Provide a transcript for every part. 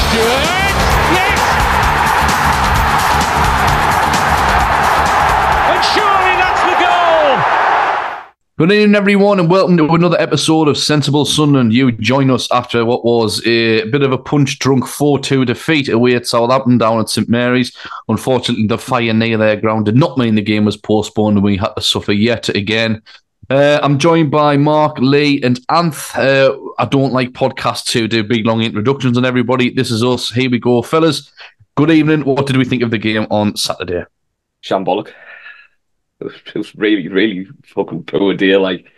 Stewart! Yes! And surely that's the goal! Good evening, everyone, and welcome to another episode of Sensible Sunderland. You join us after what was a bit of a punch-drunk 4-2 defeat away at Southampton down at St Mary's. Unfortunately, the fire near their ground did not mean the game was postponed and we had to suffer yet again. I'm joined by Mark, Lee, and Anth. I don't like podcasts who do big, long introductions on everybody. This is us. Here we go, fellas. Good evening. What did we think of the game on Saturday? Shambolic. It was really, really fucking poor deal. Like,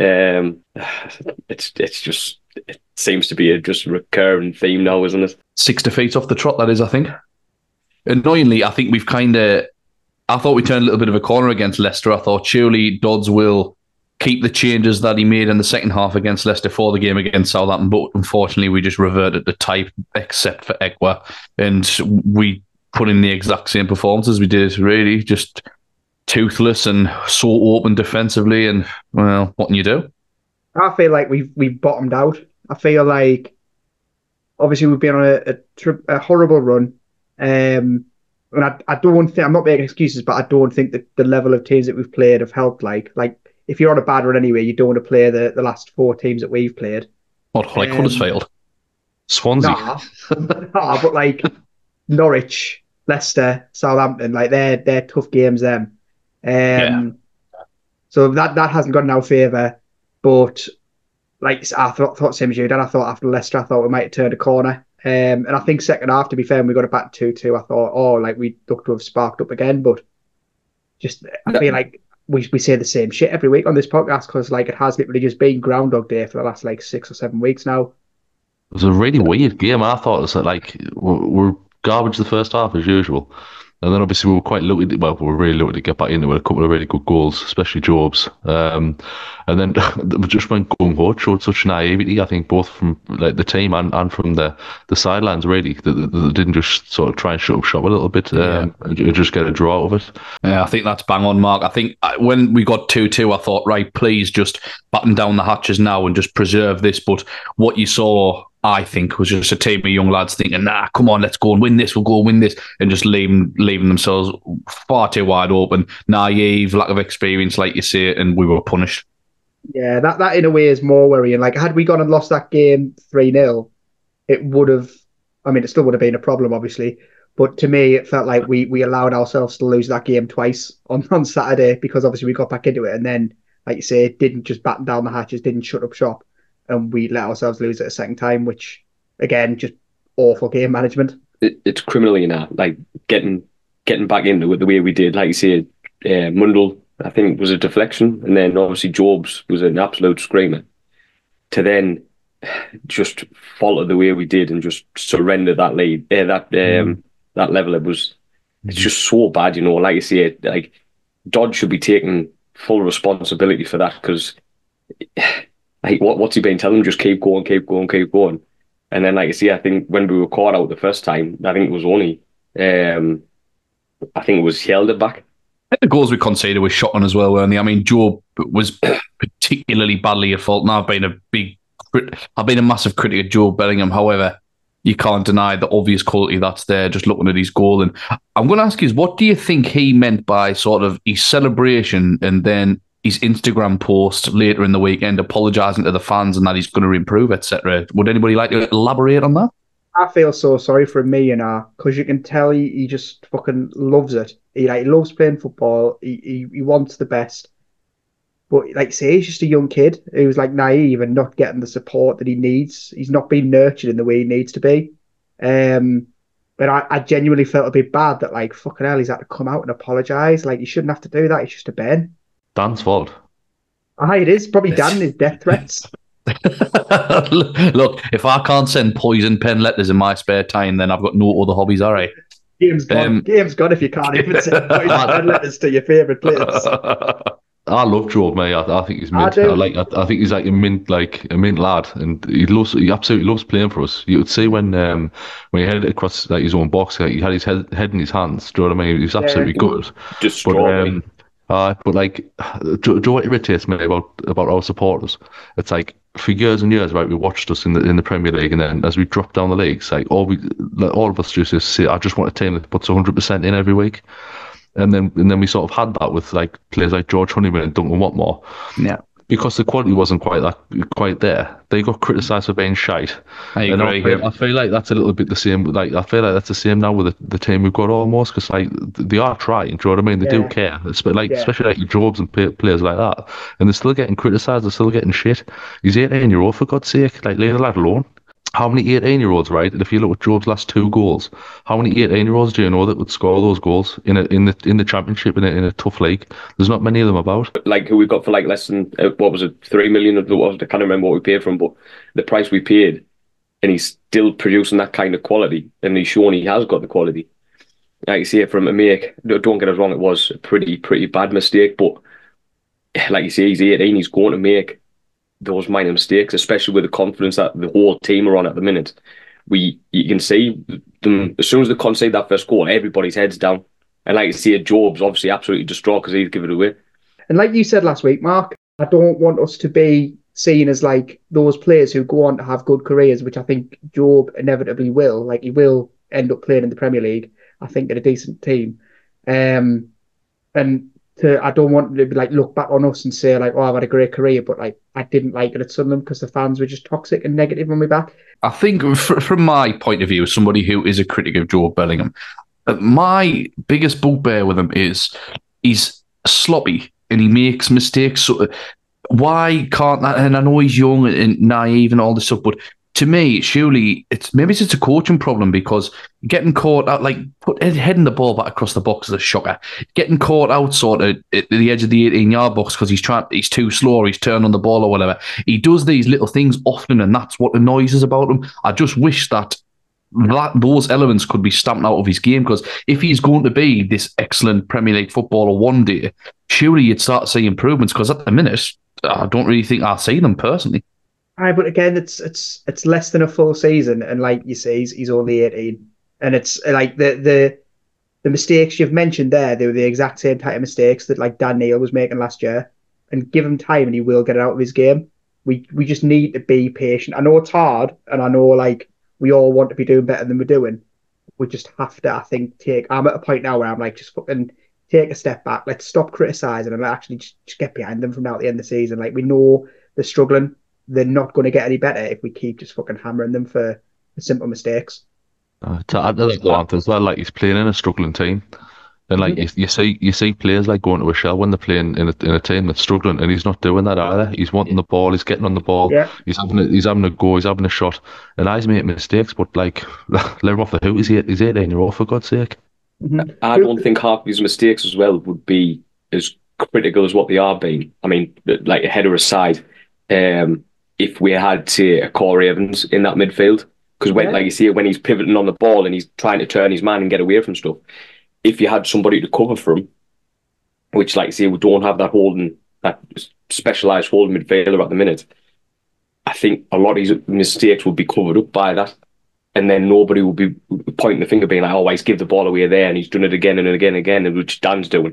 it's just, it seems to be a just recurring theme now, isn't it? 6 defeats off the trot, that is, I think. Annoyingly, I think I thought we turned a little bit of a corner against Leicester. I thought surely Dodds will keep the changes that he made in the second half against Leicester for the game against Southampton, but unfortunately we just reverted to type except for Ekwa, and we put in the exact same performance as we did, really, just toothless and so open defensively, and, well, what can you do? I feel like we've bottomed out. I feel like, obviously, we've been on a horrible run, and I don't think, I'm not making excuses, but I don't think that the level of teams that we've played have helped. Like if you're on a bad run anyway, you don't want to play the last 4 teams that we've played. What, like Huddersfield? Swansea? Nah, but like Norwich, Leicester, Southampton, like they're tough games, them. So that hasn't gone in our favour, but like I thought same as you did. I thought after Leicester, I thought we might have turned a corner. And I think second half, to be fair, when we got it back 2-2, I thought, like we looked to have sparked up again, but just I feel like we say the same shit every week on this podcast because like it has literally just been Groundhog Day for the last like 6 or 7 weeks now. It was a really weird game. I thought it was like we're garbage the first half as usual. And then obviously we were quite lucky. Well, we were really lucky to get back into it. A couple of really good goals, especially Job's. And then we just went gung ho. Showed such naivety, I think, both from like the team and from the sidelines. Really, they didn't just sort of try and shut up shop a little bit and just get a draw out of it. Yeah, I think that's bang on, Mark. I think when we got 2-2, I thought, right, please just batten down the hatches now and just preserve this. But what you saw, I think, was just a team of young lads thinking, nah, come on, let's go and win this, we'll go and win this, and just leaving themselves far too wide open, naive, lack of experience, like you say, and we were punished. Yeah, that in a way is more worrying. Like, had we gone and lost that game 3-0, it would have, I mean, it still would have been a problem, obviously, but to me, it felt like we allowed ourselves to lose that game twice on Saturday, because obviously we got back into it, and then, like you say, didn't just batten down the hatches, didn't shut up shop, and we let ourselves lose it a second time, which, again, just awful game management. It's criminally like getting back into it the way we did. Like you say, Mundell, I think, was a deflection, and then obviously Jobs was an absolute screamer. To then just follow the way we did and just surrender that lead, that level, it's just so bad, Like you say, like Dodd should be taking full responsibility for that, because like, what's he been telling them? Just keep going. And then, like you see, I think when we were caught out the first time, I think it was only, I think it was held it back. The goals we conceded were shot on as well, weren't they? I mean, Joe was particularly badly at fault. Now, I've been a massive critic of Joe Bellingham. However, you can't deny the obvious quality that's there just looking at his goal. And I'm going to ask you, what do you think he meant by sort of his celebration and then his Instagram post later in the weekend apologising to the fans and that he's going to improve, etc.? Would anybody like to elaborate on that? I feel so sorry for him, because you can tell he just fucking loves it. He loves playing football. He wants the best. But like you say, he's just a young kid who's like naive and not getting the support that he needs. He's not being nurtured in the way he needs to be. But I genuinely felt a bit bad that, like, fucking hell, he's had to come out and apologise. Like, you shouldn't have to do that. It's just a Ben. Dan's fault. It is. Probably Dan and his death threats. Look, if I can't send poison pen letters in my spare time, then I've got no other hobbies, all right? Game's gone. Game's gone if you can't even send poison pen letters to your favourite players. I love Joe, mate. I think he's mint. I think he's like a mint lad, and he absolutely loves playing for us. You would see when he headed across like his own box, he had his head in his hands. Do you know what I mean? He was absolutely good. Destroyed. But like, do you know what irritates me about our supporters? It's like for years and years, right? We watched us in the Premier League, and then as we drop down the leagues, like all of us just say, I just want a team that puts 100% in every week, and then we sort of had that with like players like George Honeyman and Duncan Watmore. Yeah, Because the quality wasn't quite there. They got criticised for being shite. I And agree. I feel like that's a little bit the same. Like I feel like that's the same now with the team we've got almost, because like they are trying. Do you know what I mean? They do Yeah. care. Yeah. Especially like Jobs and players like that, and they're still getting criticised. They're still getting shit. He's 18-year-old, for God's sake. Like leave the lad alone. How many 18-year-olds, right? And if you look at Job's last 2 goals, how many 18-year-olds do you know that would score those goals in the championship in a tough league? There's not many of them about. Like who we got for like less than what was it, 3 million? Of what was it? I can't remember what we paid for him, but the price we paid, and he's still producing that kind of quality, and he's shown he has got the quality. Like you see it from a make. Don't get us wrong, it was a pretty bad mistake, but like you say, he's 18. He's going to make those minor mistakes, especially with the confidence that the whole team are on at the minute. You can see them as soon as they concede that first goal, everybody's heads down. And like you see, Job's obviously absolutely distraught because he's given it away. And like you said last week, Mark, I don't want us to be seen as like those players who go on to have good careers, which I think Job inevitably will. Like he will end up playing in the Premier League, I think, at a decent team. And I don't want to be like look back on us and say like, oh, I've had a great career, but like I didn't like it at Sunderland because the fans were just toxic and negative on me back. I think from my point of view, as somebody who is a critic of Joe Bellingham, my biggest bugbear with him is he's sloppy and he makes mistakes. So why can't that? And I know he's young and naive and all this stuff, but to me, surely maybe it's just a coaching problem, because getting caught out, like heading the ball back across the box is a shocker. Getting caught out sort of at the edge of the 18-yard box because he's too slow or he's turned on the ball or whatever. He does these little things often, and that's what annoys us about him. I just wish that those elements could be stamped out of his game, because if he's going to be this excellent Premier League footballer one day, surely you'd start to see improvements, because at the minute, I don't really think I see them personally. Aye, but again, it's less than a full season, and like you say, he's only 18, and it's like the mistakes you've mentioned there, they were the exact same type of mistakes that like Dan Neil was making last year. And give him time, and he will get it out of his game. We just need to be patient. I know it's hard, and I know like we all want to be doing better than we're doing. We just have to, I think, I'm at a point now where I'm like, just fucking take a step back. Let's stop criticising and actually just get behind them from now to the end of the season. Like we know they're struggling. They're not going to get any better if we keep just fucking hammering them for simple mistakes. To add to that, as well, like he's playing in a struggling team, and like you see players like going to a shell when they're playing in a team that's struggling, and he's not doing that either. He's wanting the ball, he's getting on the ball, Yeah. he's having a go, he's having a shot, and he's making mistakes. But like, let him off the hook. He's 18-year-old, for God's sake. I don't think half these mistakes as well would be as critical as what they are being. I mean, like a header aside, if we had, say, a Corey Evans in that midfield, because like you see, when he's pivoting on the ball and he's trying to turn his man and get away from stuff, if you had somebody to cover for him, which, like you say, we don't have that specialised holding midfielder at the minute, I think a lot of his mistakes would be covered up by that. And then nobody will be pointing the finger, being like, "Oh, he's give the ball away there, and he's done it again and again and again," which Dan's doing.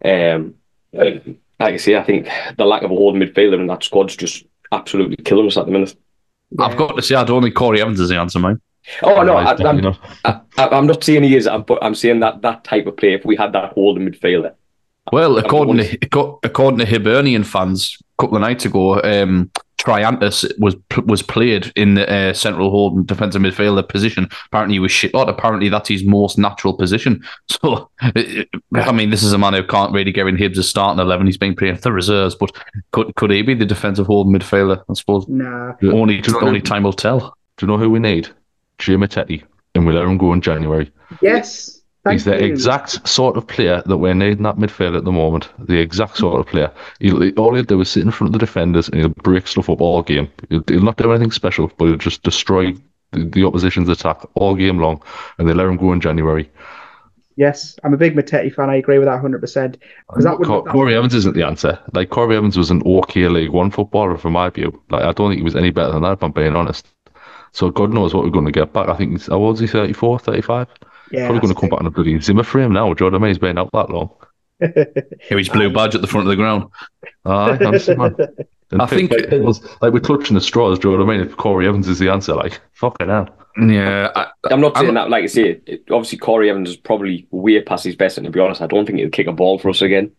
Like I say, I think the lack of a holding midfielder in that squad's just absolutely killing us at the minute. Yeah. I've got to say, I don't think Corey Evans is the answer, mate. Oh no, Definitely not. I'm not saying he is. I'm saying that type of play. If we had that holding midfielder, Well, according to Hibernian fans, a couple of nights ago, Triantis was played in the central holding defensive midfielder position. Apparently, he was shit hot. Apparently, that's his most natural position. So, I mean, this is a man who can't really get in Hibs' starting 11. He's been playing for the reserves, but could he be the defensive holding midfielder? I suppose Nah. only time will tell. Do you know who we need? Jay Matete, and we let him go in January. Yes. He's the exact sort of player that we're needing that midfield at the moment. The exact sort of player. All he'll do is sit in front of the defenders and he'll break stuff up all game. He'll not do anything special, but he'll just destroy the opposition's attack all game long, and they let him go in January. Yes, I'm a big Matete fan. I agree with that 100%. Corey Evans isn't the answer. Like, Corey Evans was an okay League One footballer from my view. Like, I don't think he was any better than that, if I'm being honest. So God knows what we're going to get back. I think, how old is he, 34, 35? Yeah, Probably going to come back on a bloody Zimmer frame now. Do you know what I mean? He's been out that long. Here he's blue badge at the front of the ground. Aye, honestly, man. And I think- like we're clutching the straws. Do you know what I mean? If Corey Evans is the answer, like fucking hell. Yeah, I'm not saying that, like I say, obviously Corey Evans is probably way past his best, and to be honest, I don't think he'll kick a ball for us again.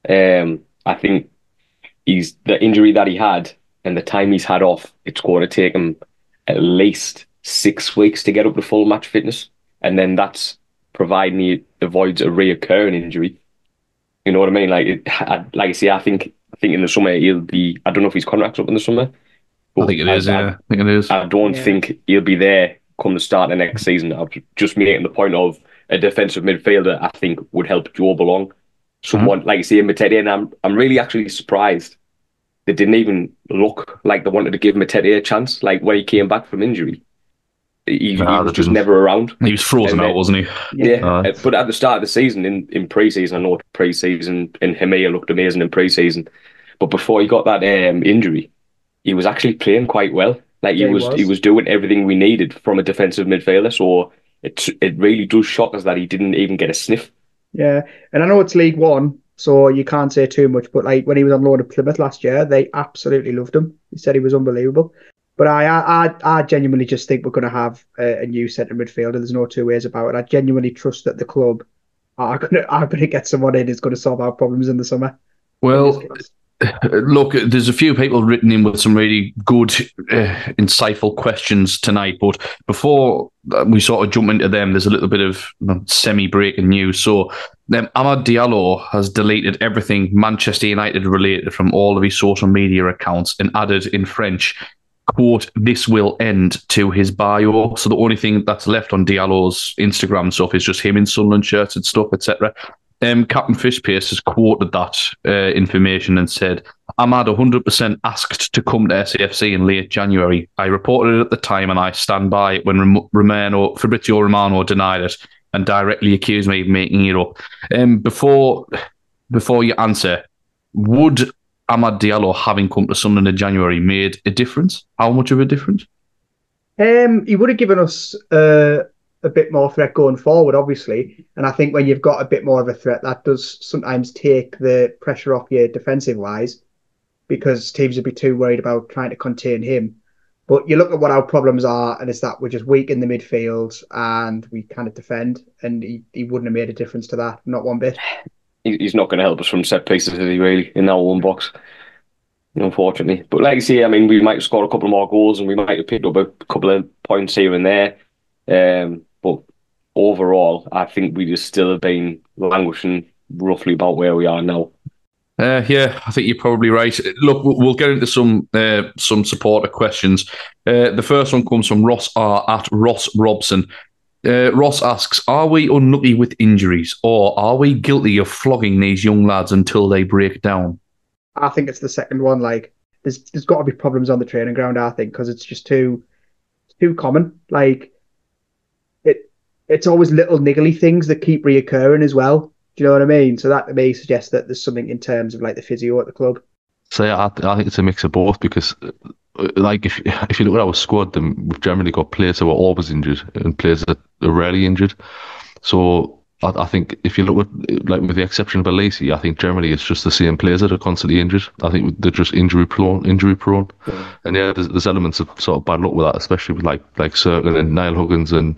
I think the injury that he had and the time he's had off, it's going to take him at least 6 weeks to get up to full match fitness, and then that's providing he avoids a reoccurring injury. You know what I mean? Like I say, I think in the summer he'll be. I don't know if his contract's up in the summer. I think it is. I think it is. I don't think he'll be there come the start of next season. I'm just making the point of a defensive midfielder. I think would help Job along. Someone like you see Matete, and I'm really actually surprised they didn't even look like they wanted to give Matete a chance. Like when he came back from injury, he was just never around. He was frozen out, wasn't he? Yeah, but at the start of the season, in pre-season, I know pre-season, and Hemia looked amazing in pre-season, but before he got that injury, he was actually playing quite well. Like he was doing everything we needed from a defensive midfielder. So it really does shock us that he didn't even get a sniff. Yeah, and I know it's League One, so you can't say too much. But like when he was on loan at Plymouth last year, they absolutely loved him. He said he was unbelievable. But I genuinely just think we're going to have a new centre midfielder. There's no two ways about it. I genuinely trust that the club are going to get someone in who's going to solve our problems in the summer. Well, look, there's a few people written in with some really good, insightful questions tonight. But before we sort of jump into them, there's a little bit of semi-breaking news. So, Amad Diallo has deleted everything Manchester United related from all of his social media accounts and added in French, quote, "This will end," to his bio. So the only thing that's left on Diallo's Instagram stuff is just him in Sunderland shirts and stuff, etc. Captain Fishpace has quoted that information and said, "Amad 100% asked to come to SAFC in late January. I reported it at the time and I stand by it when Fabrizio Romano denied it and directly accused me of making it up." Before you answer, would Amad Diallo having come to Sunderland in January made a difference? How much of a difference? He would have given us a bit more threat going forward, obviously. And I think when you've got a bit more of a threat, that does sometimes take the pressure off you defensive-wise, because teams would be too worried about trying to contain him. But you look at what our problems are, and it's that we're just weak in the midfield and we kind of defend, and he wouldn't have made a difference to that, not one bit. He's not going to help us from set pieces, is he, really, in our own box, unfortunately. But like you say, I mean, we might have scored a couple more goals and we might have picked up a couple of points here and there. But overall, I think we just still have been languishing roughly about where we are now. Yeah, I think you're probably right. Look, we'll get into some supporter questions. The first one comes from Ross R at Ross Robson. Ross asks, "Are we unlucky with injuries, or are we guilty of flogging these young lads until they break down?" I think it's the second one. Like, there's got to be problems on the training ground, I think, because it's just too common. Like, it's always little niggly things that keep reoccurring as well. Do you know what I mean? So that may suggest that there's something in terms of like the physio at the club. So yeah, I think it's a mix of both, because like if you look at our squad, then we've generally got players who are always injured and players that are rarely injured. So I think if you look at, like, with the exception of Alesi, I think generally it's just the same players that are constantly injured. I think they're just injury prone. And yeah, there's elements of sort of bad luck with that, especially with like Cirkin and Niall Huggins and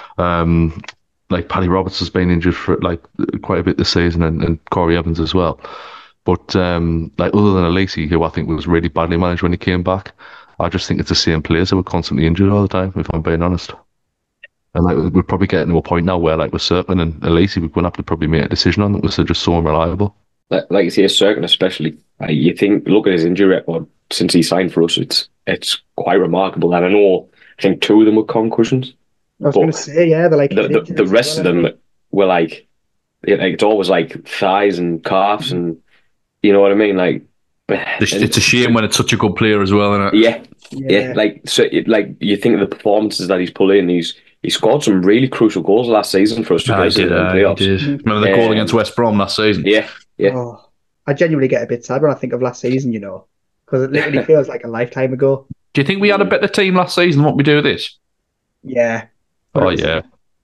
like Paddy Roberts has been injured for like quite a bit this season, and Corey Evans as well. But like, other than Alesi, who I think was really badly managed when he came back, I just think it's the same players who were constantly injured all the time, if I'm being honest. And like, we're probably getting to a point now where, like, with Cirkin and Alesi, we're going to have to probably make a decision on them because they're just so unreliable. Like you say, Cirkin especially. You think, look at his injury record since he signed for us. It's quite remarkable. And I think 2 of them were concussions. I was going to say, yeah, they're like the rest of them were like it's always like thighs and calves, and you know what I mean. Like, it's a shame when it's such a good player as well, isn't it? Yeah. Like, so, like, you think of the performances that he's put in. He scored some really crucial goals last season for us. He did. Remember the goal against West Brom last season? Yeah. Oh, I genuinely get a bit sad when I think of last season, you know, because it literally feels like a lifetime ago. Do you think we had a better team last season than what we do this? Yeah. Oh, yeah.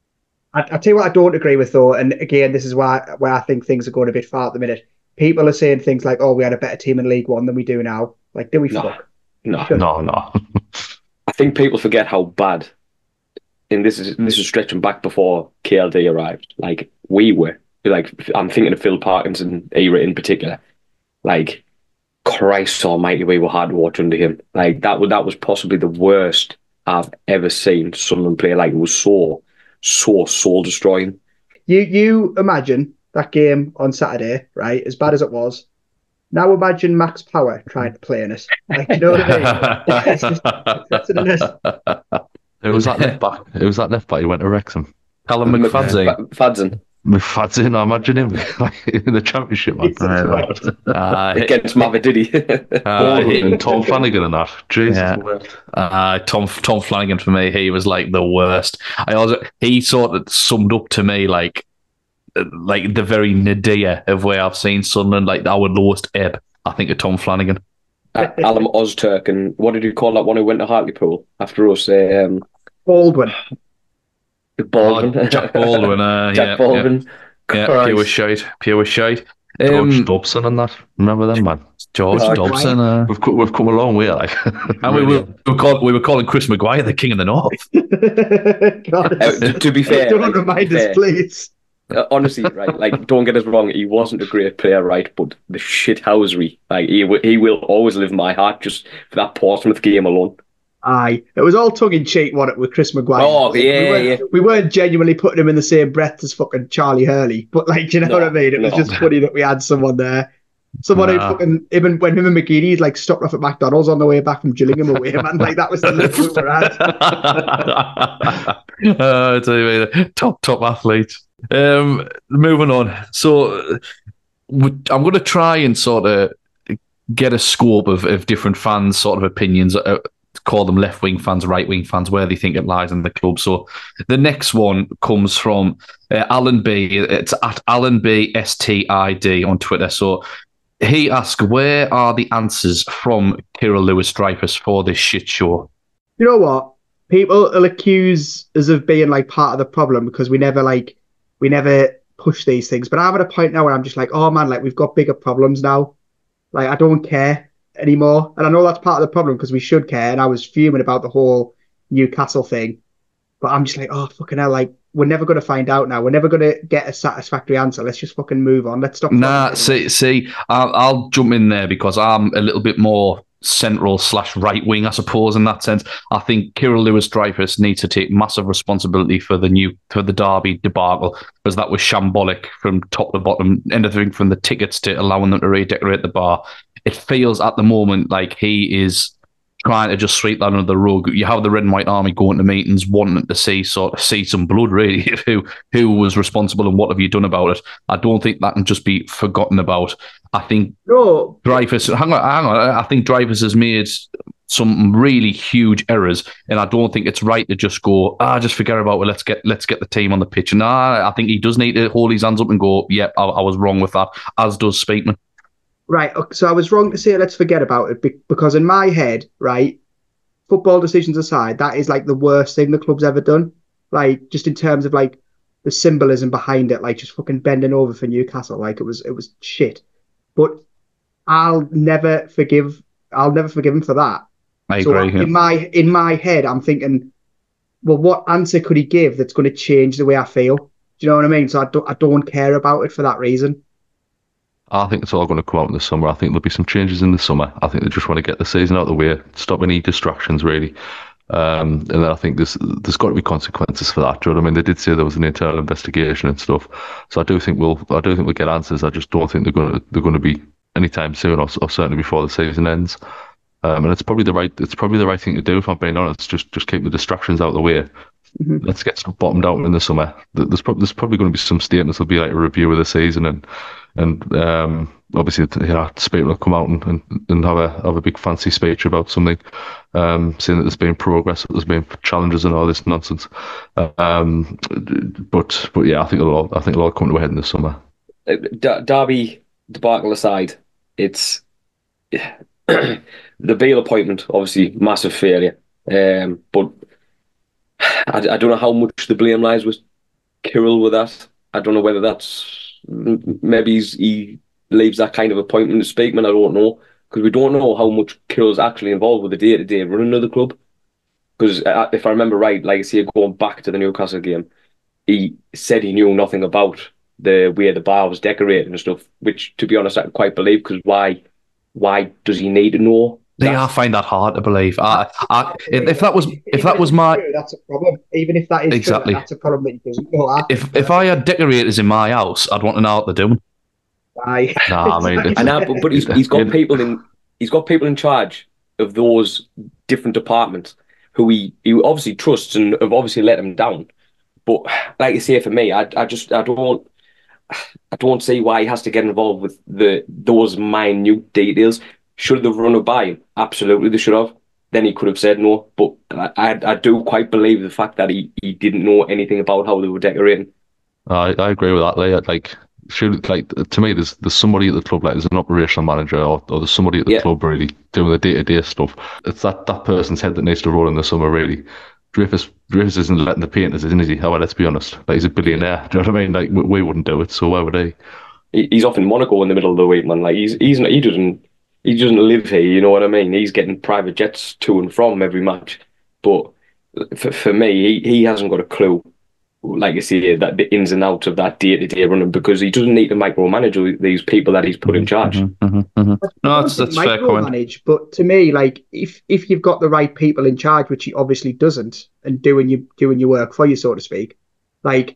I tell you what I don't agree with though, and again, this is where I think things are going a bit far at the minute. People are saying things like, "Oh, we had a better team in League One than we do now." Like, do we No, fuck? no. Shouldn't. No. I think people forget how bad, and this is stretching back before KLD arrived. Like we were, like I'm thinking of Phil Parkinson era in particular. Like Christ Almighty, we were hard to watch under him. Like that was possibly the worst I've ever seen Sunderland play. Like it was so soul destroying. You imagine that game on Saturday, right? As bad as it was. Now imagine Max Power trying to play in it. Like, you know what I mean? It's just precedent. It was that left back. It was that left back. He went to Wrexham. Callum McFadzean. Fadzin McFadzean, I imagine him in the championship, man. against Mavididi. And Tom Flanagan and that. Jesus. Yeah. Tom Flanagan for me, he was like the worst. He sort of summed up to me like the very nadir of where I've seen Sunderland, like our lowest ebb. I think of Tom Flanagan. Alan Ozturk, and what did you call that one who went to Hartlepool after us? Baldwin. Jack Baldwin. Jack Baldwin. Yeah, pure shite. George Dobson and that. Remember them, man? George Dobson. We've come a long way, like. And we were calling Chris Maguire the King of the North. To be fair, don't remind us, please. Honestly, right? Like, don't get us wrong. He wasn't a great player, right? But the shithousery, like, he will always live in my heart just for that Portsmouth game alone. Aye, it was all tongue in cheek, what it with Chris Maguire. Oh yeah, we weren't genuinely putting him in the same breath as fucking Charlie Hurley, but like, you know what I mean? It was just funny that we had someone there. Someone who fucking, even when him and McGeady's like stopped off at McDonald's on the way back from Gillingham away, man. Like that was the look we were at. I tell you, top athletes. Moving on. So I'm going to try and sort of get a scope of different fans' sort of opinions. Call them left-wing fans, right-wing fans, where they think it lies in the club. So the next one comes from Alan B. It's at Alan B STID on Twitter. So he asked, where are the answers from Kyril Lewis-Dreyfus for this shit show? You know what? People will accuse us of being like part of the problem because we never push these things. But I'm at a point now where I'm just like, oh man, like we've got bigger problems now. Like I don't care anymore. And I know that's part of the problem because we should care. And I was fuming about the whole Newcastle thing. But I'm just like, oh, fucking hell, like, we're never going to find out now. We're never going to get a satisfactory answer. Let's just fucking move on. Let's stop. I'll jump in there because I'm a little bit more central / right wing, I suppose, in that sense. I think Kyril Lewis-Dreyfus needs to take massive responsibility for the Derby debacle, because that was shambolic from top to bottom, anything from the tickets to allowing them to redecorate the bar. It feels at the moment like he is trying to just sweep that under the rug. You have the Red and White Army going to meetings, wanting to see some blood, really. Who was responsible and what have you done about it? I don't think that can just be forgotten about. I think Dreyfus. Hang on. I think Dreyfus has made some really huge errors, and I don't think it's right to just go, just forget about it. Let's get the team on the pitch. Nah, I think he does need to hold his hands up and go, yep, I was wrong with that. As does Speakman. Right, so I was wrong to say let's forget about it because in my head, right, football decisions aside, that is like the worst thing the club's ever done. Like just in terms of like the symbolism behind it, like just fucking bending over for Newcastle, like it was shit. But I'll never forgive him for that. I agree. In my head, I'm thinking, well, what answer could he give that's going to change the way I feel? Do you know what I mean? So I don't care about it for that reason. I think it's all going to come out in the summer. I think there'll be some changes in the summer. I think they just want to get the season out of the way, stop any distractions, really. And then I think there's got to be consequences for that. Do you know what I mean? They did say there was an internal investigation and stuff. So I do think we'll get answers. I just don't think they're going to be anytime soon, or certainly before the season ends. And it's probably the right thing to do, if I'm being honest. Just keep the distractions out of the way. Mm-hmm. Let's get stuff bottomed out in the summer. There's probably going to be some statements. There'll be like a review of the season and obviously, Speakman will come out and have a big fancy speech about something, saying that there's been progress, that there's been challenges and all this nonsense. But yeah, I think it'll all come to a head in the summer. Derby debacle aside, it's the Bale appointment, obviously massive failure. But I don't know how much the blame lies with Kirill with that. I don't know whether that's maybe he leaves that kind of appointment to Speakman. I don't know because we don't know how much Kirill's actually involved with the day-to-day running of the club. Because if I remember right, like I say, going back to the Newcastle game, he said he knew nothing about the way the bar was decorated and stuff. Which, to be honest, I can quite believe because why does he need to know? I find that hard to believe. If that was my, that's a problem. Even if that is exactly true, that's a problem that he doesn't know. If I had decorators in my house, I'd want to know what they're doing. Aye. Nah, I mean, but he's got people in charge of those different departments who he obviously trusts and have obviously let him down. But like you say, for me, I don't see why he has to get involved with those minute details. Should they run it by him? Absolutely, they should have. Then he could have said no. But I do quite believe the fact that he didn't know anything about how they were decorating. I agree with that. To me, there's somebody at the club, like there's an operational manager, or there's somebody at the club really doing the day-to-day stuff. It's that person's head that needs to roll in the summer, really. Dreyfus isn't letting the painters, isn't he? Oh, well, let's be honest. Like, he's a billionaire. Do you know what I mean? Like, we wouldn't do it, so why would he? He's off in Monaco in the middle of the week, man. Like, he doesn't live here. You know what I mean? He's getting private jets to and from every match. But for me, he hasn't got a clue. Like you see, that the ins and outs of that day-to-day running, because he doesn't need to micromanage these people that he's put in charge. No, that's fair comment. But to me, like if you've got the right people in charge, which he obviously doesn't, and doing your work for you, so to speak, like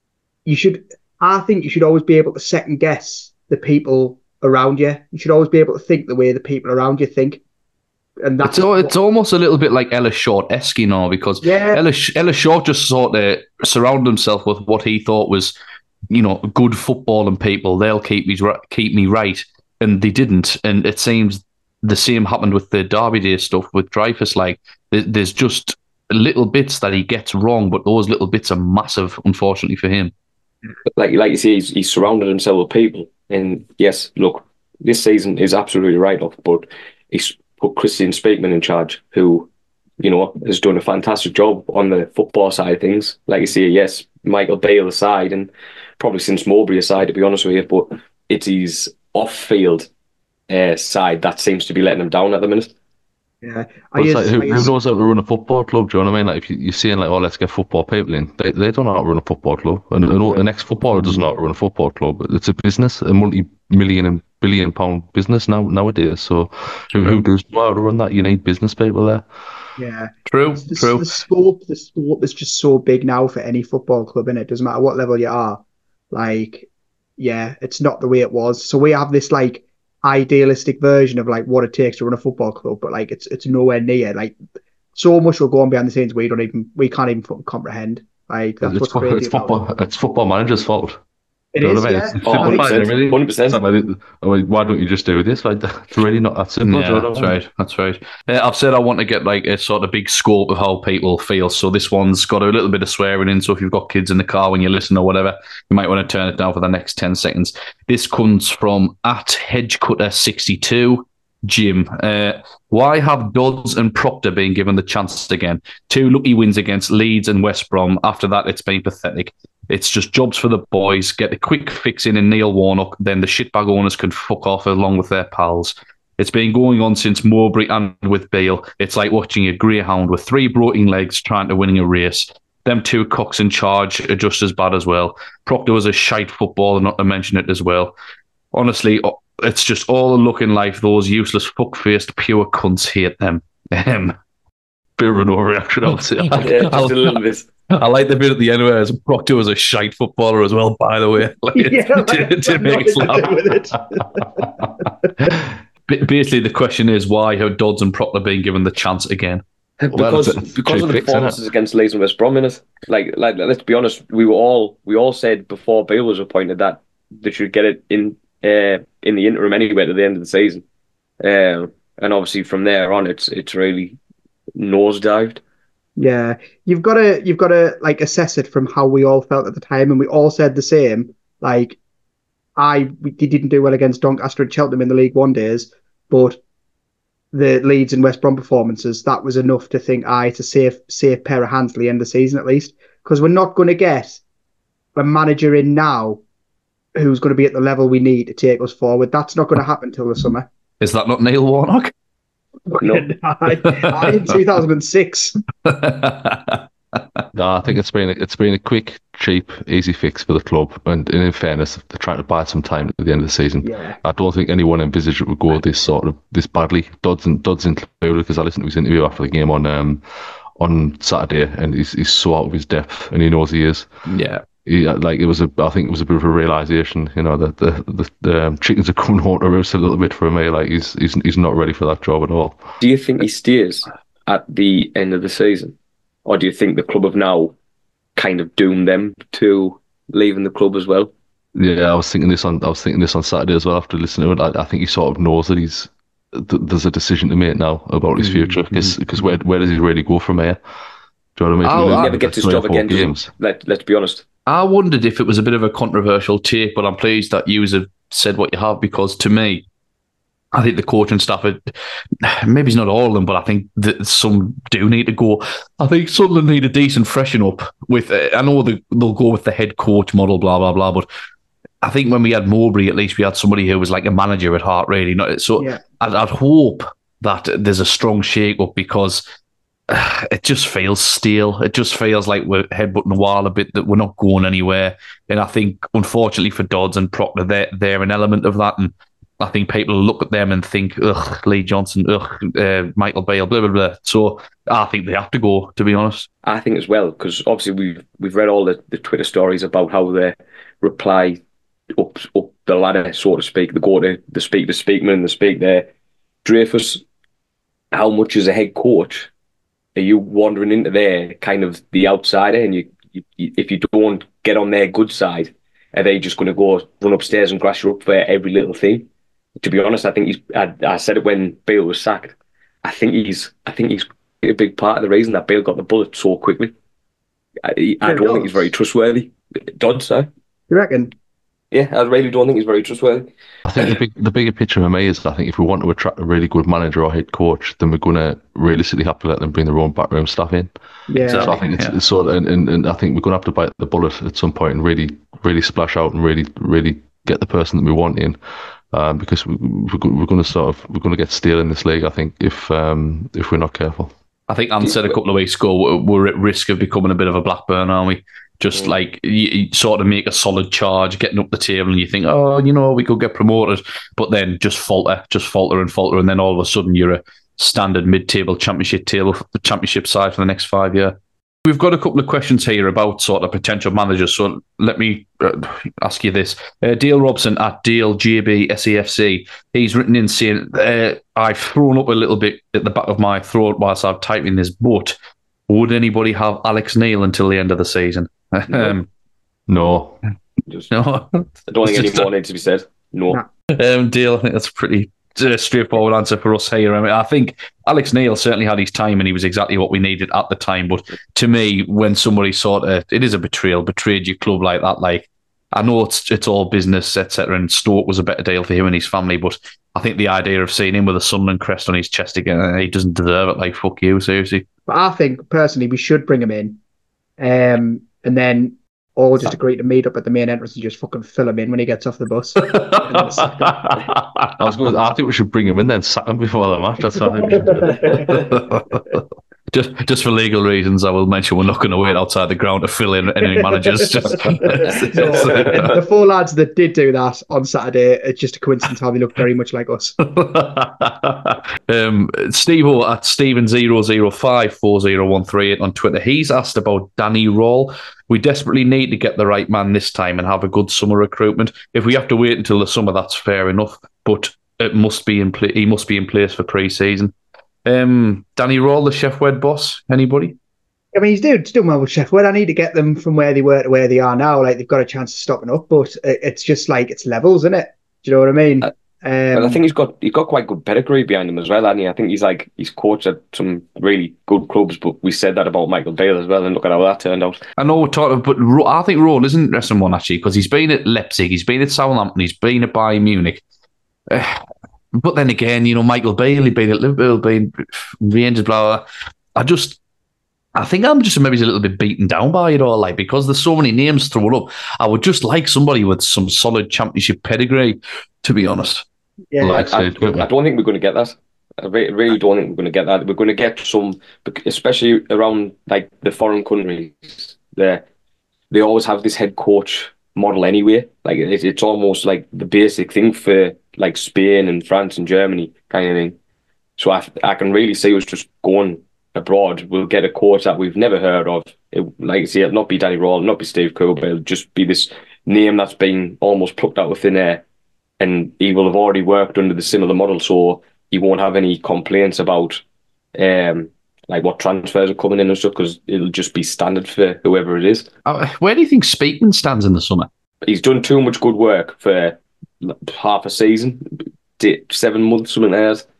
I think you should always be able to second guess the people around you. You should always be able to think the way the people around you think. And it's almost a little bit like Ellis Short-esque, you know, because Ellis Short just sort of surrounded himself with what he thought was, you know, good footballing people. They'll keep me right, and they didn't. And it seems the same happened with the Derby Day stuff with Dreyfus. Like, there's just little bits that he gets wrong, but those little bits are massive, unfortunately for him. Like you say, he's surrounded himself with people. And yes, look, this season is absolutely write-off, but he's put Christian Speakman in charge, who, you know, has done a fantastic job on the football side of things. Like you say, yes, Michael Bale aside, and probably since Mowbray aside, to be honest with you, but it's his off-field side that seems to be letting him down at the minute. Yeah, who knows how to run a football club? Do you know what I mean? Like, if you're saying like, oh, let's get football people in, they don't know how to run a football club, and an ex-footballer doesn't know how to run a football club. It's a business, a multi-million and billion-pound business nowadays. So, who does know how to run that? You need business people there. Yeah, true. The scope is just so big now for any football club, innit? It doesn't matter what level you are. Like, yeah, it's not the way it was. So we have this like idealistic version of like what it takes to run a football club, but like it's nowhere near. Like, so much will go on behind the scenes we can't even comprehend. Like, that's what's crazy. It's football manager's fault. It is, yeah. 100%. Why don't you just do this? Like, it's really not that simple. Yeah, that's right. I've said I want to get like a sort of big scope of how people feel. So this one's got a little bit of swearing in. So if you've got kids in the car when you listen or whatever, you might want to turn it down for the next 10 seconds. This comes from @hedgecutter62. Jim, why have Dodds and Proctor been given the chance again? 2 lucky wins against Leeds and West Brom. After that, it's been pathetic. It's just jobs for the boys. Get a quick fix in Neil Warnock, then the shitbag owners can fuck off along with their pals. It's been going on since Mowbray and with Bale. It's like watching a greyhound with 3 broken legs trying to win a race. Them 2 cocks in charge are just as bad as well. Proctor was a shite footballer, not to mention it as well. Honestly, it's just all a look in life. Those useless, fuck-faced, pure cunts hate them. Bit of an overreaction, I would say. Just a little bit. I like the bit at the end where Proctor was a shite footballer as well, by the way. Like, it makes laugh. Basically, the question is, why have Dodds and Proctor been given the chance again? Because of the performances against Leeds and West Brom, innit? Like, let's be honest, we all said before Bale was appointed that they should get it in the interim anyway to the end of the season, and obviously from there on, it's really nosedived. Yeah, you've got to like assess it from how we all felt at the time, and we all said the same. Like, he didn't do well against Doncaster and Cheltenham in the League One days, but the Leeds and West Brom performances, that was enough to think, to save pair of hands at the end of the season at least, because we're not going to get a manager in now who's going to be at the level we need to take us forward. That's not going to happen till the summer. Is that not Neil Warnock? No. I in 2006. No, I think it's been a quick, cheap, easy fix for the club. And in fairness, they're trying to buy some time at the end of the season. Yeah. I don't think anyone envisaged it would go this badly. Dodds included, because I listened to his interview after the game on Saturday, and he's so out of his depth, and he knows he is. Yeah. I think it was a bit of a realization, that the chickens are coming home to roost a little bit for me. Like he's not ready for that job at all. Do you think he stays at the end of the season, or do you think the club have now kind of doomed them to leaving the club as well? Yeah, I was thinking this on Saturday as well after listening to it. I think he sort of knows that there's a decision to make now about his future, because where does he really go from here? Do you know what I mean? He never gets his job again. Let's be honest. I wondered if it was a bit of a controversial take, but I'm pleased that you have said what you have, because to me, I think the coaching staff, maybe it's not all of them, but I think that some do need to go. I think Sunderland need a decent freshen up with, I know they'll go with the head coach model, blah, blah, blah, but I think when we had Mowbray, at least we had somebody who was like a manager at heart, really. So I'd hope that there's a strong shake-up, because it just feels stale. It just feels like we're headbutting the wall a bit, that we're not going anywhere. And I think, unfortunately for Dodds and Proctor, they're an element of that. And I think people look at them and think, ugh, Lee Johnson, ugh, Michael Bale, blah, blah, blah. So I think they have to go, to be honest. I think as well, because obviously we've read all the Twitter stories about how they reply up the ladder, so to speak. They go to the speak to Speakman and they speak there. Dreyfus, how much as a head coach are you wandering into there, kind of the outsider, and you if you don't get on their good side, are they just going to go run upstairs and grass you up for every little thing? To be honest, I think I said it when Bale was sacked. I think he's a big part of the reason that Bale got the bullet so quickly. I don't think he's very trustworthy. Dodds, sorry. You reckon? Yeah, I really don't think he's very trustworthy. I think the bigger picture for me is, I think if we want to attract a really good manager or head coach, then we're going to realistically have to let them bring their own backroom staff in. Yeah. So I think it's sort of, and I think we're going to have to bite the bullet at some point and really splash out and really get the person that we want in, because we're going to get stale in this league, I think, if we're not careful. I think Anne said a couple of weeks ago, we're at risk of becoming a bit of a Blackburn, aren't we? Just like you sort of make a solid charge, getting up the table, and you think, we could get promoted, but then just falter, and then all of a sudden you're a standard mid-table championship side for the next 5 years. We've got a couple of questions here about sort of potential managers, so let me ask you this. Dale Robson at Dale JB SAFC, he's written in saying, I've thrown up a little bit at the back of my throat whilst I'm typing this, but would anybody have Alex Neil until the end of the season? No. No. I don't think any more needs to be said. No. Dale, I think that's a pretty straightforward answer for us here. I mean, I think Alex Neil certainly had his time and he was exactly what we needed at the time. But to me, when somebody it is a betrayed your club like that. Like, I know it's all business, etc. And Stoke was a better deal for him and his family, but I think the idea of seeing him with a Sunderland crest on his chest again, he doesn't deserve it. Like, fuck you, seriously. But I think personally we should bring him in, and then all just agree to meet up at the main entrance and just fucking fill him in when he gets off the bus. I think we should bring him in then sack him before the match. That's what I think. Just for legal reasons, I will mention we're not going to wait outside the ground to fill in any managers. The four lads that did do that on Saturday, it's just a coincidence how they look very much like us. Steve-O at Steven00540138 on Twitter, he's asked about Danny Rawl. We desperately need to get the right man this time and have a good summer recruitment. If we have to wait until the summer, that's fair enough, but it must be in he must be in place for pre-season. Danny Rawl, the Chef Wed boss, anybody? I mean, he's doing well with Chef Wed. I need to get them from where they were to where they are now. Like, they've got a chance of stopping up, but it's just like, it's levels, isn't it? Do you know what I mean? But I think he's got quite good pedigree behind him as well, hasn't he? I think he's coached at some really good clubs, but we said that about Michael Bale as well, and look at how that turned out. I know we're talking, but I think Rawl is an interesting one, actually, because he's been at Leipzig, he's been at Southampton, he's been at Bayern Munich. But then again, Michael Bale, he'd been at Liverpool, been Rangers, blah, blah. I think I'm just maybe a little bit beaten down by it all, like because there's so many names thrown up. I would just like somebody with some solid championship pedigree, to be honest. Yeah, Like I I said, don't think we're going to get that. I really don't think we're going to get that. We're going to get some, especially around like the foreign countries. They always have this head coach model anyway. Like it's almost like the basic thing for like Spain and France and Germany kind of thing. So I can really see us just going abroad. We'll get a coach that we've never heard of. Like I say, it'll not be Danny Rowell, not be Steve Cooper. It'll just be this name that's been almost plucked out of thin air, and he will have already worked under the similar model, so he won't have any complaints about like what transfers are coming in and stuff, because it'll just be standard for whoever it is. Where do you think Speakman stands in the summer? He's done too much good work for half a season, 7 months, something like that,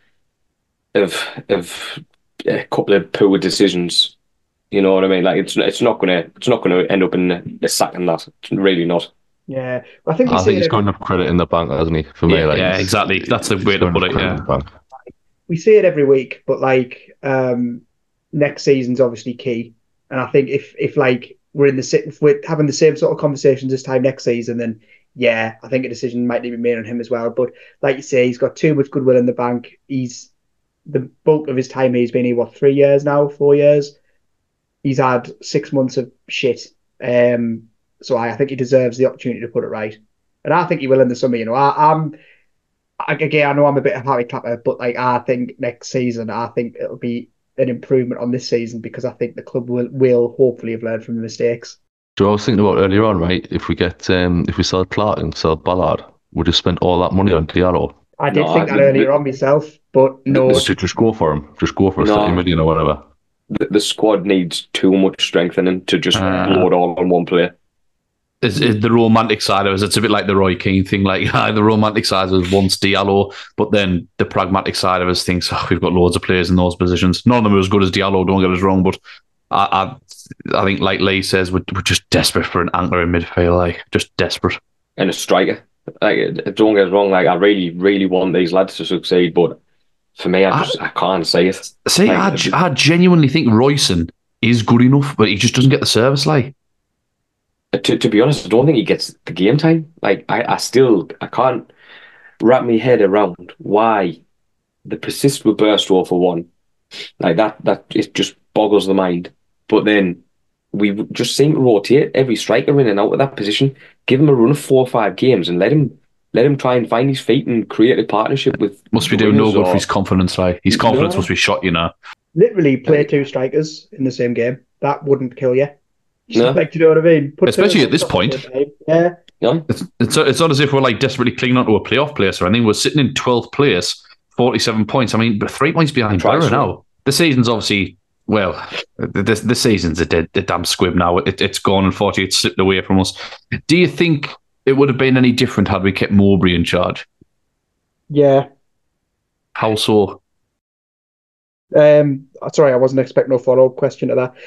of a couple of poor decisions. You know what I mean? Like it's not gonna end up in a sack and that. It's really not. yeah. I think he's got enough credit in the bank, hasn't he? For me, Yeah, exactly. That's the way to put it. Yeah. We see it every week, but like next season's obviously key. And I think if like if we're having the same sort of conversations this time next season, then yeah, I think a decision might need to be made on him as well. But like you say, he's got too much goodwill in the bank. He's the bulk of his time he's been here, 3 years now, 4 years. He's had 6 months of shit. So I think he deserves the opportunity to put it right. And I think he will in the summer. You know, again, I know I'm a bit of a Harry Clapper, but like I think next season, I think it'll be an improvement on this season, because I think the club will hopefully have learned from the mistakes. So I was thinking about earlier on, right? If we sell Clark and sell Ballard, we'd have spent all that money on Diallo. I did think that earlier on myself, but no. Or to just go for him. Just go for 30 million or whatever. The squad needs too much strengthening to just blow it all on one player. Is the romantic side of us? It's a bit like the Roy Keane thing. Like the romantic side of us wants Diallo, but then the pragmatic side of us thinks we've got loads of players in those positions. None of them are as good as Diallo. Don't get us wrong, but I think, like Lee says, we're just desperate for an anchor in midfield. Like just desperate. And a striker. Like don't get us wrong. Like I really, really want these lads to succeed, but for me, I can't say it. See, like, I genuinely think Royson is good enough, but he just doesn't get the service. Like. To be honest, I don't think he gets the game time. Like I can't wrap my head around why the persist with Burstow for one. Like that it just boggles the mind. But then we just seem to rotate every striker in and out of that position. Give him a run of 4 or 5 games and let him try and find his feet and create a partnership with. Must be doing no good for his confidence. Like his confidence must be shot. You know. Literally play 2 strikers in the same game. That wouldn't kill you. Like, you know what I mean? Especially at this point. Yeah. It's not as if we're like desperately clinging on to a playoff place or anything. We're sitting in 12th place, 47 points. I mean, but 3 points behind Borough now. The season's obviously, well, this season's a damn squib now. It's gone. Unfortunately, it's slipped away from us. Do you think it would have been any different had we kept Mowbray in charge? Yeah. How so? Sorry, I wasn't expecting a follow-up question to that.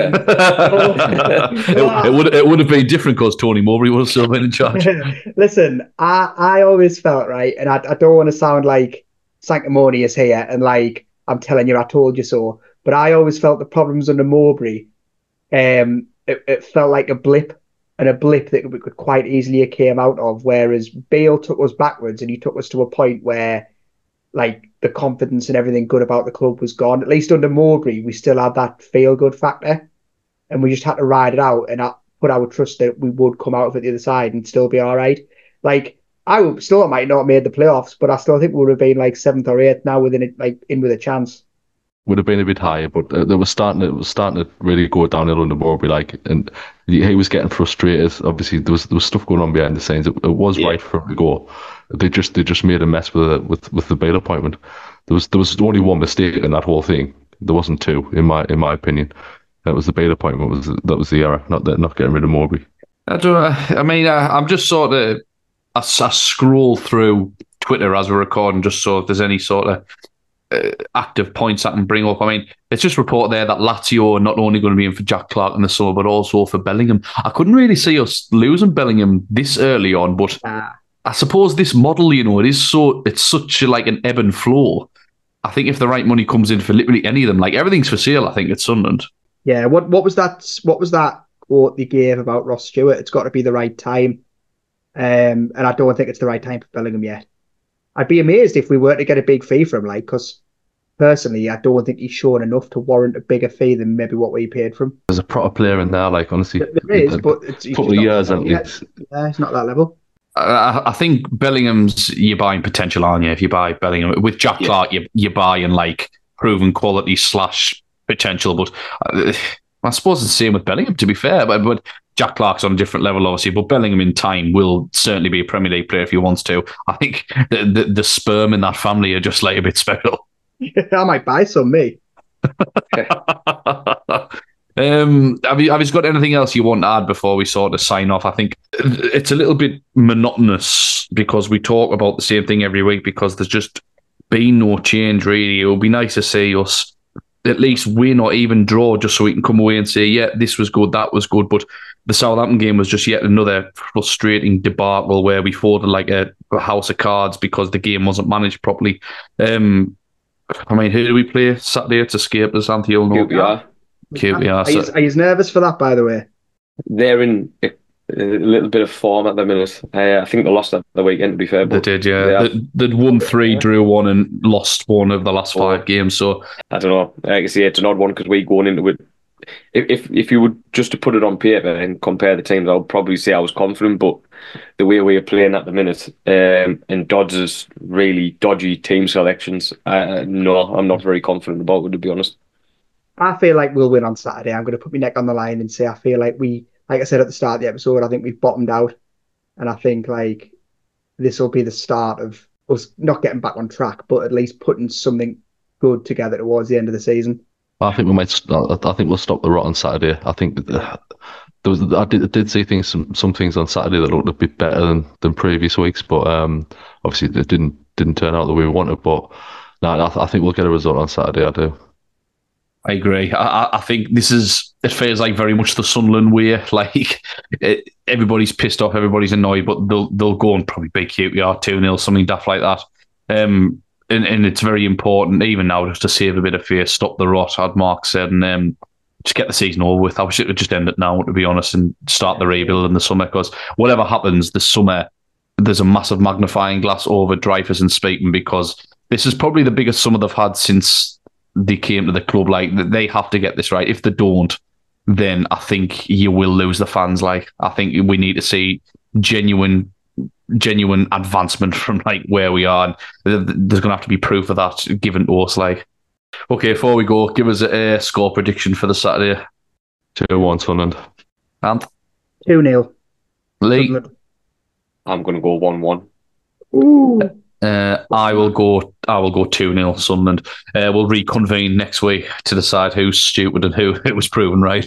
It would have been different because Tony Mowbray would have still been in charge. Listen, I always felt, right, and I don't want to sound like sanctimonious here and like I'm telling you I told you so, but I always felt the problems under Mowbray, it felt like a blip, and a blip that we could quite easily have came out of, whereas Bale took us backwards and he took us to a point where like the confidence and everything good about the club was gone. At least under Mowbray, we still had that feel-good factor, and we just had to ride it out and put our trust that we would come out of it the other side and still be all right. Like I might not have made the playoffs, but I still think we would have been like 7th or 8th now in with a chance. Would have been a bit higher, but it was starting to really go downhill under Mowbray. Like, and he was getting frustrated. Obviously, there was stuff going on behind the scenes. It was right for him to go. They just made a mess with the Bale appointment. There was only one mistake in that whole thing. There wasn't 2, in my opinion. That was the Bale appointment. That was the error, not getting rid of Mowbray. I'm just sort of I scroll through Twitter as we're recording, just so if there's any sort of active points I can bring up. I mean, it's just reported there that Lazio are not only going to be in for Jack Clark in the summer, but also for Bellingham. I couldn't really see us losing Bellingham this early on, but I suppose this model, it's such like an ebb and flow. I think if the right money comes in for literally any of them, like everything's for sale, I think, at Sunderland. Yeah, what was that? What was that quote they gave about Ross Stewart? It's got to be the right time, and I don't think it's the right time for Bellingham yet. I'd be amazed if we were to get a big fee for him, like, because personally, I don't think he's shown enough to warrant a bigger fee than maybe what we paid for him. There's a proper player in there, like, honestly. There is, but it's a couple of years, and it's it's not that level. I think Bellingham's, you're buying potential, aren't you? If you buy Bellingham with Jack Clark, you're buying like proven quality / potential. But I suppose it's the same with Bellingham, to be fair. But Jack Clark's on a different level, obviously. But Bellingham in time will certainly be a Premier League player if he wants to. I think the sperm in that family are just like a bit special. I might buy some, me. Have you got anything else you want to add before we sort of sign off? I think it's a little bit monotonous because we talk about the same thing every week because there's just been no change, really. It would be nice to see us at least win or even draw just so we can come away and say, yeah, this was good, that was good. But the Southampton game was just yet another frustrating debacle where we folded like a house of cards because the game wasn't managed properly. I mean, who do we play Saturday to escape us? QPR. Are you nervous for that, by the way? They're in a little bit of form at the minute. I think they lost at the weekend, to be fair. They did, yeah. They'd won 3, drew 1, and lost 1 of the last 5 games. So I don't know. Like I say, it's an odd one because we going into it. If you would just to put it on paper and compare the teams, I would probably say I was confident. But the way we are playing at the minute, and Dodds' really dodgy team selections, no, I'm not very confident about it, to be honest. I feel like we'll win on Saturday. I'm going to put my neck on the line and say I feel like like I said at the start of the episode, I think we've bottomed out. And I think like this will be the start of us not getting back on track, but at least putting something good together towards the end of the season. I think we might. I think we'll stop the rot on Saturday. I think I did see some things on Saturday that looked a bit better than previous weeks, but obviously it didn't turn out the way we wanted. But no, I think we'll get a result on Saturday. I do. I agree. I think it feels like very much the Sunderland way. Like everybody's pissed off, everybody's annoyed, but they'll go and probably beat QPR 2-0, something daft like that. And it's very important, even now, just to save a bit of face, stop the rot, as Mark said, and just get the season over with. I wish it would just end it now, to be honest, and start the rebuild in the summer, because whatever happens this summer, there's a massive magnifying glass over Dreyfus and Speakman, because this is probably the biggest summer they've had since they came to the club. Like, they have to get this right. If they don't, then I think you will lose the fans. Like, I think we need to see genuine advancement from like where we are, and there's gonna have to be proof of that given to us. Like, okay, before we go, give us a score prediction for the Saturday. 2-1 Sunderland. And 2-0. Lee. I'm gonna go 1-1. Ooh. I will go 2-0 Sunderland. We'll reconvene next week to decide who's stupid and who it was proven right.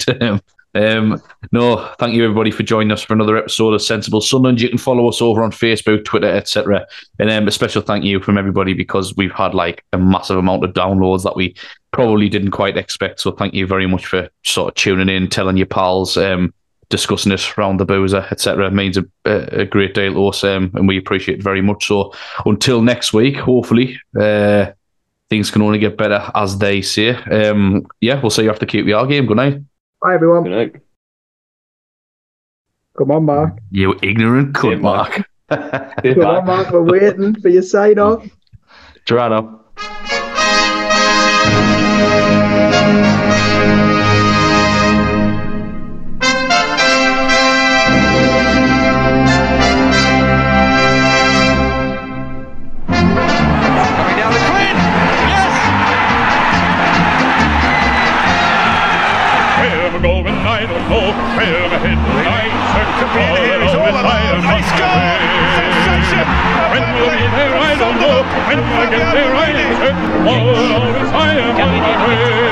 No, thank you everybody for joining us for another episode of Sensible Sunderland. You can follow us over on Facebook, Twitter, etc. And a special thank you from everybody, because we've had like a massive amount of downloads that we probably didn't quite expect. So thank you very much for sort of tuning in, telling your pals, discussing it around the boozer, etc. It means a great deal to us, and we appreciate it very much. So until next week, hopefully things can only get better, as they say. We'll see you after the QPR game. Good night. Bye everyone. Good night. Come on, Mark. You ignorant cunt, Yeah, Mark. Come on, Mark. We're waiting for your sign off. Toronto. Nice goal! Sensation! When we'll be there, I don't know. When we'll get there, I ain't certain. All is higher on my way.